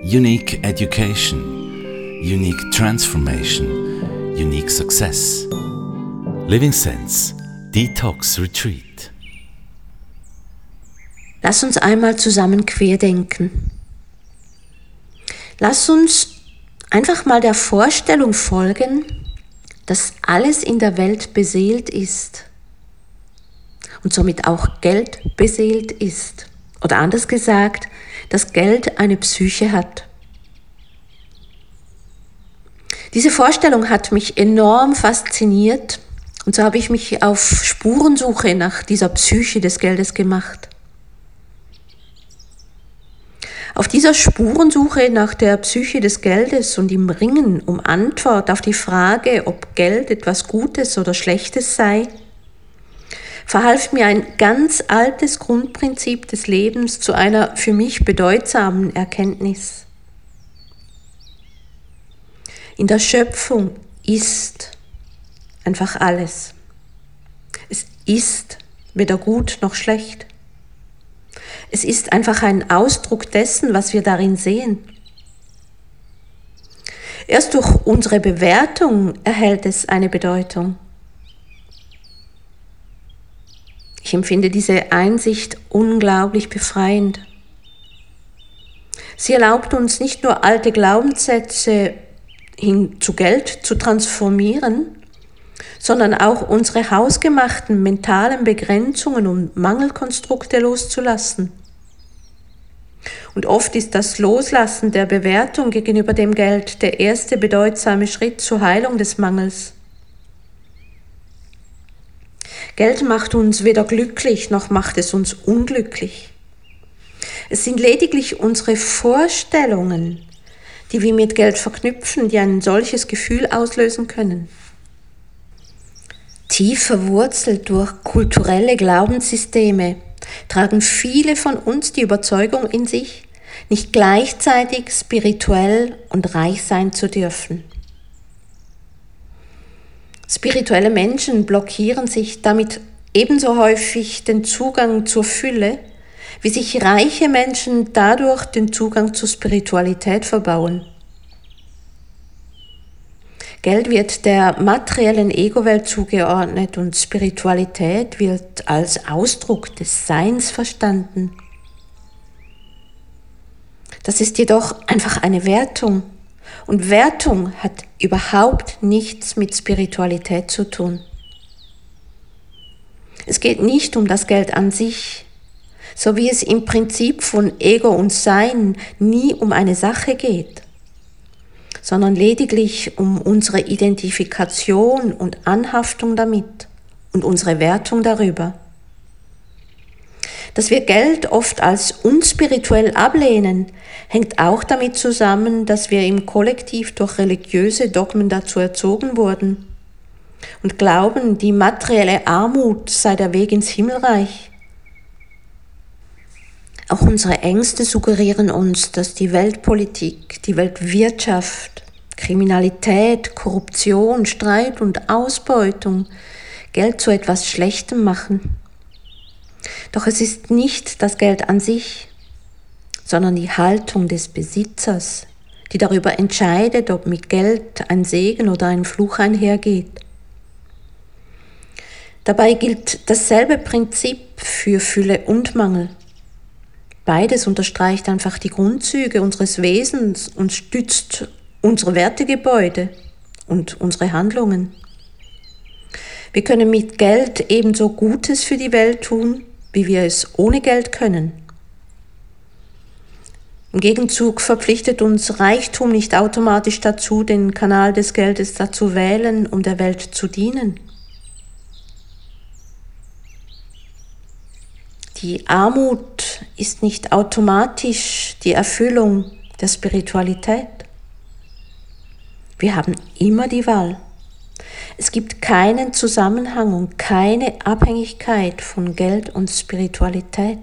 Unique education, unique transformation, unique success. Living Sense Detox Retreat. Lass uns einmal zusammen querdenken. Lass uns einfach mal der Vorstellung folgen, dass alles in der Welt beseelt ist und somit auch Geld beseelt ist. Oder anders gesagt, dass Geld eine Psyche hat. Diese Vorstellung hat mich enorm fasziniert und so habe ich mich auf Spurensuche nach dieser Psyche des Geldes gemacht. Auf dieser Spurensuche nach der Psyche des Geldes und im Ringen um Antwort auf die Frage, ob Geld etwas Gutes oder Schlechtes sei, verhalf mir ein ganz altes Grundprinzip des Lebens zu einer für mich bedeutsamen Erkenntnis. In der Schöpfung ist einfach alles. Es ist weder gut noch schlecht. Es ist einfach ein Ausdruck dessen, was wir darin sehen. Erst durch unsere Bewertung erhält es eine Bedeutung. Ich empfinde diese Einsicht unglaublich befreiend. Sie erlaubt uns nicht nur alte Glaubenssätze hin zu Geld zu transformieren, sondern auch unsere hausgemachten mentalen Begrenzungen und Mangelkonstrukte loszulassen. Und oft ist das Loslassen der Bewertung gegenüber dem Geld der erste bedeutsame Schritt zur Heilung des Mangels. Geld macht uns weder glücklich, noch macht es uns unglücklich. Es sind lediglich unsere Vorstellungen, die wir mit Geld verknüpfen, die ein solches Gefühl auslösen können. Tief verwurzelt durch kulturelle Glaubenssysteme tragen viele von uns die Überzeugung in sich, nicht gleichzeitig spirituell und reich sein zu dürfen. Spirituelle Menschen blockieren sich damit ebenso häufig den Zugang zur Fülle, wie sich reiche Menschen dadurch den Zugang zur Spiritualität verbauen. Geld wird der materiellen Ego-Welt zugeordnet und Spiritualität wird als Ausdruck des Seins verstanden. Das ist jedoch einfach eine Wertung. Und Wertung hat überhaupt nichts mit Spiritualität zu tun. Es geht nicht um das Geld an sich, so wie es im Prinzip von Ego und Sein nie um eine Sache geht, sondern lediglich um unsere Identifikation und Anhaftung damit und unsere Wertung darüber. Dass wir Geld oft als unspirituell ablehnen, hängt auch damit zusammen, dass wir im Kollektiv durch religiöse Dogmen dazu erzogen wurden und glauben, die materielle Armut sei der Weg ins Himmelreich. Auch unsere Ängste suggerieren uns, dass die Weltpolitik, die Weltwirtschaft, Kriminalität, Korruption, Streit und Ausbeutung Geld zu etwas Schlechtem machen. Doch es ist nicht das Geld an sich, sondern die Haltung des Besitzers, die darüber entscheidet, ob mit Geld ein Segen oder ein Fluch einhergeht. Dabei gilt dasselbe Prinzip für Fülle und Mangel. Beides unterstreicht einfach die Grundzüge unseres Wesens und stützt unsere Wertegebäude und unsere Handlungen. Wir können mit Geld ebenso Gutes für die Welt tun, wie wir es ohne Geld können. Im Gegenzug verpflichtet uns Reichtum nicht automatisch dazu, den Kanal des Geldes dazu wählen, um der Welt zu dienen. Die Armut ist nicht automatisch die Erfüllung der Spiritualität. Wir haben immer die Wahl. Es gibt keinen Zusammenhang und keine Abhängigkeit von Geld und Spiritualität.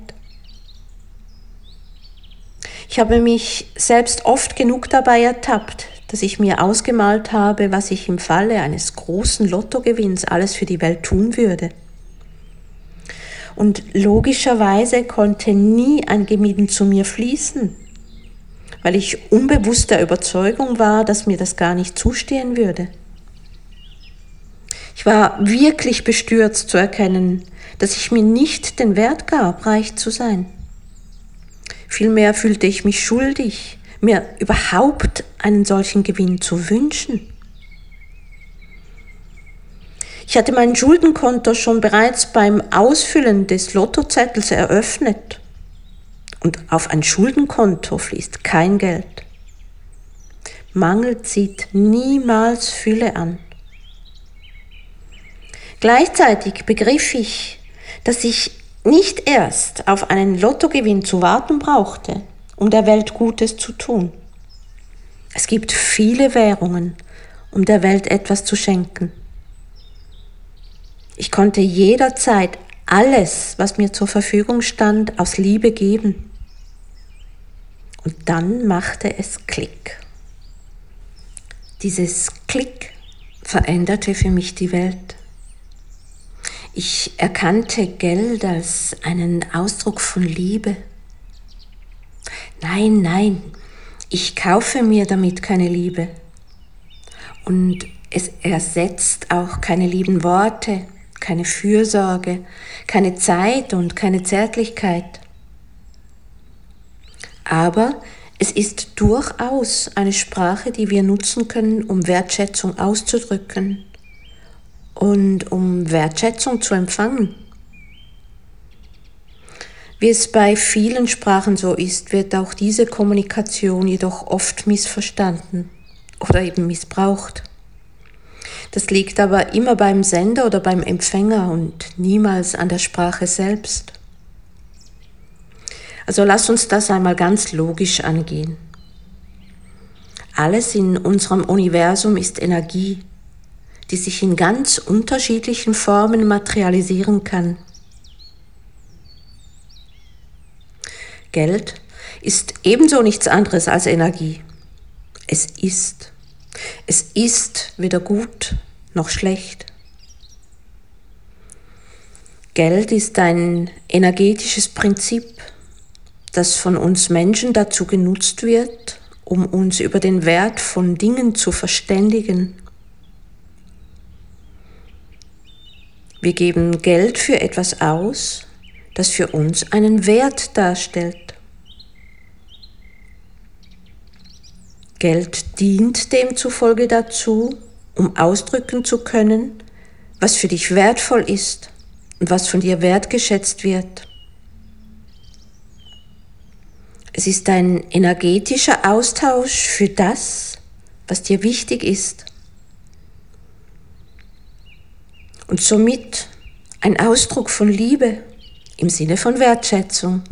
Ich habe mich selbst oft genug dabei ertappt, dass ich mir ausgemalt habe, was ich im Falle eines großen Lottogewinns alles für die Welt tun würde. Und logischerweise konnte nie ein Gemieden zu mir fließen. weil ich unbewusst der Überzeugung war, dass mir das gar nicht zustehen würde. Ich war wirklich bestürzt zu erkennen, dass ich mir nicht den Wert gab, reich zu sein. Vielmehr fühlte ich mich schuldig, mir überhaupt einen solchen Gewinn zu wünschen. Ich hatte mein Schuldenkonto schon bereits beim Ausfüllen des Lottozettels eröffnet. Und auf ein Schuldenkonto fließt kein Geld. Mangel zieht niemals Fülle an. Gleichzeitig begriff ich, dass ich nicht erst auf einen Lottogewinn zu warten brauchte, um der Welt Gutes zu tun. Es gibt viele Währungen, um der Welt etwas zu schenken. Ich konnte jederzeit alles, was mir zur Verfügung stand, aus Liebe geben. Und dann machte es Klick. Dieses Klick veränderte für mich die Welt. Ich erkannte Geld als einen Ausdruck von Liebe. Nein, ich kaufe mir damit keine Liebe. Und es ersetzt auch keine lieben Worte, keine Fürsorge, keine Zeit und keine Zärtlichkeit. Aber es ist durchaus eine Sprache, die wir nutzen können, um Wertschätzung auszudrücken und um Wertschätzung zu empfangen. Wie es bei vielen Sprachen so ist, wird auch diese Kommunikation jedoch oft missverstanden oder eben missbraucht. Das liegt aber immer beim Sender oder beim Empfänger und niemals an der Sprache selbst. Also lass uns das einmal ganz logisch angehen. Alles in unserem Universum ist Energie, die sich in ganz unterschiedlichen Formen materialisieren kann. Geld ist ebenso nichts anderes als Energie. Es ist. Es ist weder gut noch schlecht. Geld ist ein energetisches Prinzip, das von uns Menschen dazu genutzt wird, um uns über den Wert von Dingen zu verständigen. Wir geben Geld für etwas aus, das für uns einen Wert darstellt. Geld dient demzufolge dazu, um ausdrücken zu können, was für dich wertvoll ist und was von dir wertgeschätzt wird. Es ist ein energetischer Austausch für das, was dir wichtig ist. Und somit ein Ausdruck von Liebe im Sinne von Wertschätzung.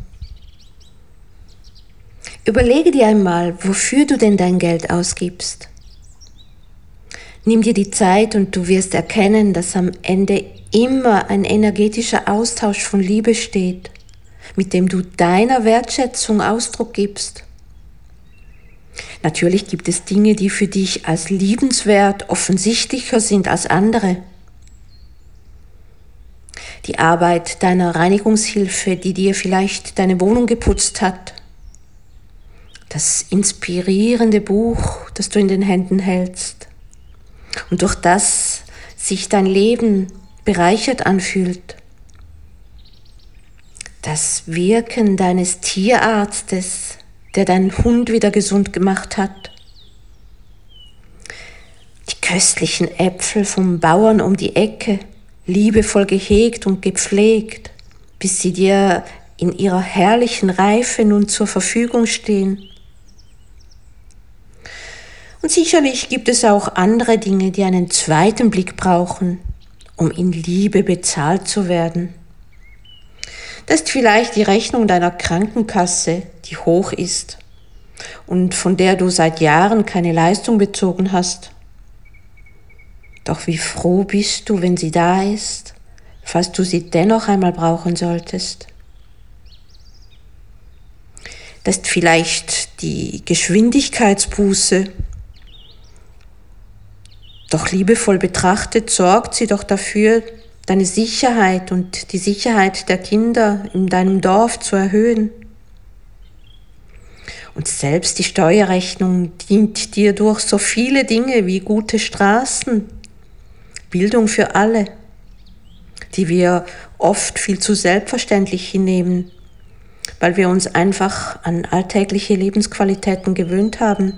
Überlege dir einmal, wofür du denn dein Geld ausgibst. Nimm dir die Zeit und du wirst erkennen, dass am Ende immer ein energetischer Austausch von Liebe steht, mit dem du deiner Wertschätzung Ausdruck gibst. Natürlich gibt es Dinge, die für dich als liebenswert offensichtlicher sind als andere. Die Arbeit deiner Reinigungshilfe, die dir vielleicht deine Wohnung geputzt hat. Das inspirierende Buch, das du in den Händen hältst und durch das sich dein Leben bereichert anfühlt. Das Wirken deines Tierarztes, der deinen Hund wieder gesund gemacht hat. Die köstlichen Äpfel vom Bauern um die Ecke, liebevoll gehegt und gepflegt, bis sie dir in ihrer herrlichen Reife nun zur Verfügung stehen. Und sicherlich gibt es auch andere Dinge, die einen zweiten Blick brauchen, um in Liebe bezahlt zu werden. Das ist vielleicht die Rechnung deiner Krankenkasse, die hoch ist und von der du seit Jahren keine Leistung bezogen hast. Doch wie froh bist du, wenn sie da ist, falls du sie dennoch einmal brauchen solltest. Das ist vielleicht die Geschwindigkeitsbuße. Doch liebevoll betrachtet sorgt sie doch dafür, deine Sicherheit und die Sicherheit der Kinder in deinem Dorf zu erhöhen. Und selbst die Steuerrechnung dient dir durch so viele Dinge wie gute Straßen, Bildung für alle, die wir oft viel zu selbstverständlich hinnehmen, weil wir uns einfach an alltägliche Lebensqualitäten gewöhnt haben.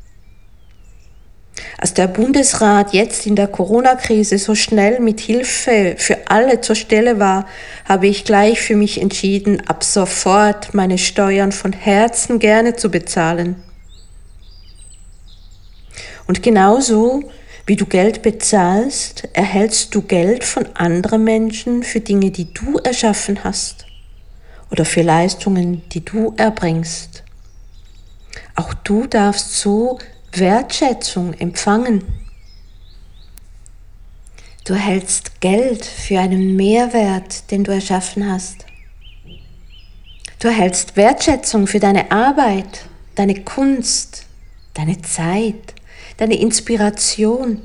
Als der Bundesrat jetzt in der Corona-Krise so schnell mit Hilfe für alle zur Stelle war, habe ich gleich für mich entschieden, ab sofort meine Steuern von Herzen gerne zu bezahlen. Und genauso wie du Geld bezahlst, erhältst du Geld von anderen Menschen für Dinge, die du erschaffen hast oder für Leistungen, die du erbringst. Auch du darfst so Wertschätzung empfangen. Du erhältst Geld für einen Mehrwert, den du erschaffen hast. Du erhältst Wertschätzung für deine Arbeit, deine Kunst, deine Zeit, deine Inspiration.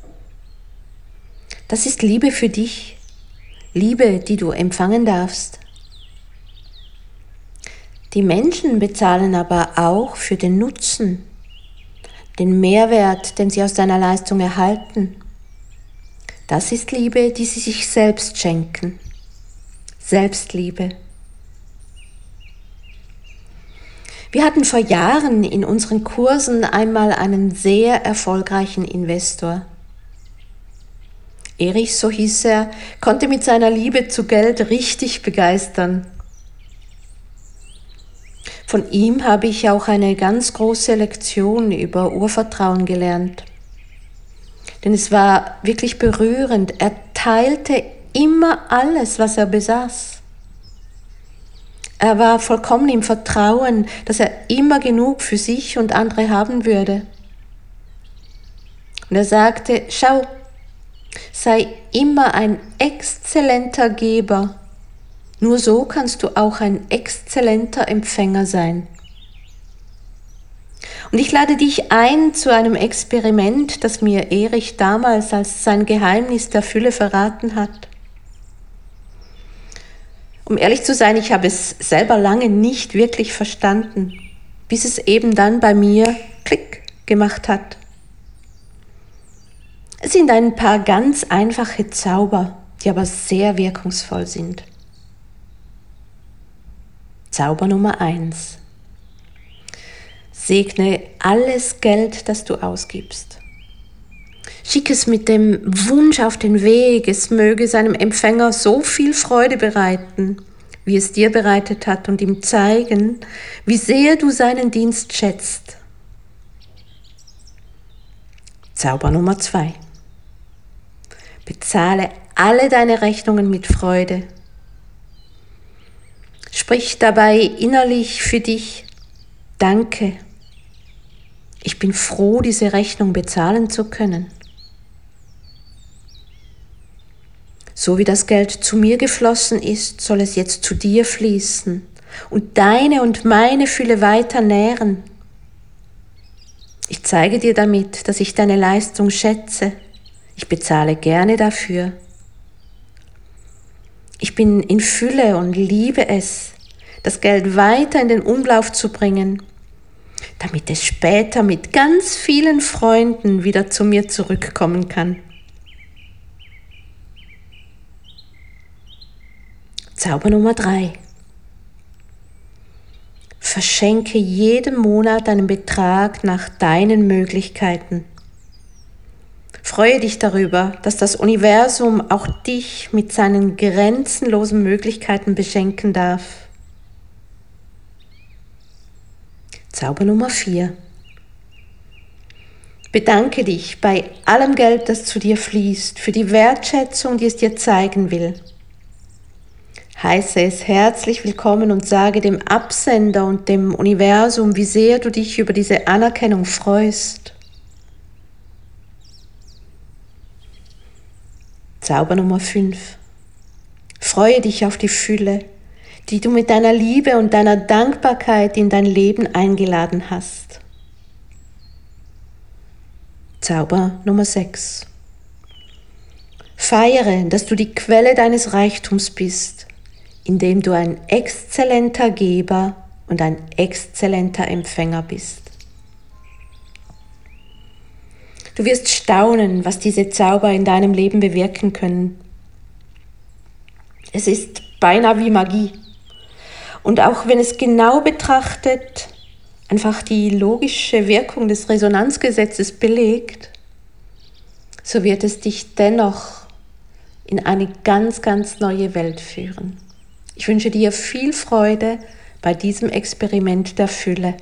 Das ist Liebe für dich, Liebe, die du empfangen darfst. Die Menschen bezahlen aber auch für den Nutzen, den Mehrwert, den sie aus deiner Leistung erhalten. Das ist Liebe, die sie sich selbst schenken. Selbstliebe. Wir hatten vor Jahren in unseren Kursen einmal einen sehr erfolgreichen Investor. Erich, so hieß er, konnte mit seiner Liebe zu Geld richtig begeistern. Von ihm habe ich auch eine ganz große Lektion über Urvertrauen gelernt. Denn es war wirklich berührend. Er teilte immer alles, was er besaß. Er war vollkommen im Vertrauen, dass er immer genug für sich und andere haben würde. Und er sagte, schau, sei immer ein exzellenter Geber. Nur so kannst du auch ein exzellenter Empfänger sein. Und ich lade dich ein zu einem Experiment, das mir Erich damals als sein Geheimnis der Fülle verraten hat. Um ehrlich zu sein, ich habe es selber lange nicht wirklich verstanden, bis es eben dann bei mir Klick gemacht hat. Es sind ein paar ganz einfache Zauber, die aber sehr wirkungsvoll sind. Zauber Nummer 1. Segne alles Geld, das du ausgibst. Schick es mit dem Wunsch auf den Weg, es möge seinem Empfänger so viel Freude bereiten, wie es dir bereitet hat, und ihm zeigen, wie sehr du seinen Dienst schätzt. Zauber Nummer 2. Bezahle alle deine Rechnungen mit Freude. Sprich dabei innerlich für dich: Danke. Ich bin froh, diese Rechnung bezahlen zu können. So wie das Geld zu mir geflossen ist, soll es jetzt zu dir fließen und deine und meine Fülle weiter nähren. Ich zeige dir damit, dass ich deine Leistung schätze. Ich bezahle gerne dafür. Ich bin in Fülle und liebe es, das Geld weiter in den Umlauf zu bringen, damit es später mit ganz vielen Freunden wieder zu mir zurückkommen kann. Zauber Nummer 3. Verschenke jeden Monat einen Betrag nach deinen Möglichkeiten. Freue dich darüber, dass das Universum auch dich mit seinen grenzenlosen Möglichkeiten beschenken darf. Zauber Nummer 4. Bedanke dich bei allem Geld, das zu dir fließt, für die Wertschätzung, die es dir zeigen will. Heiße es herzlich willkommen und sage dem Absender und dem Universum, wie sehr du dich über diese Anerkennung freust. Zauber Nummer 5. Freue dich auf die Fülle, die du mit deiner Liebe und deiner Dankbarkeit in dein Leben eingeladen hast. Zauber Nummer 6. Feiere, dass du die Quelle deines Reichtums bist, indem du ein exzellenter Geber und ein exzellenter Empfänger bist. Du wirst staunen, was diese Zauber in deinem Leben bewirken können. Es ist beinahe wie Magie. Und auch wenn es genau betrachtet einfach die logische Wirkung des Resonanzgesetzes belegt, so wird es dich dennoch in eine ganz, ganz neue Welt führen. Ich wünsche dir viel Freude bei diesem Experiment der Fülle.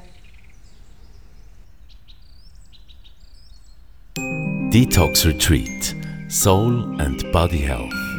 Detox Retreat, Soul and Body Health.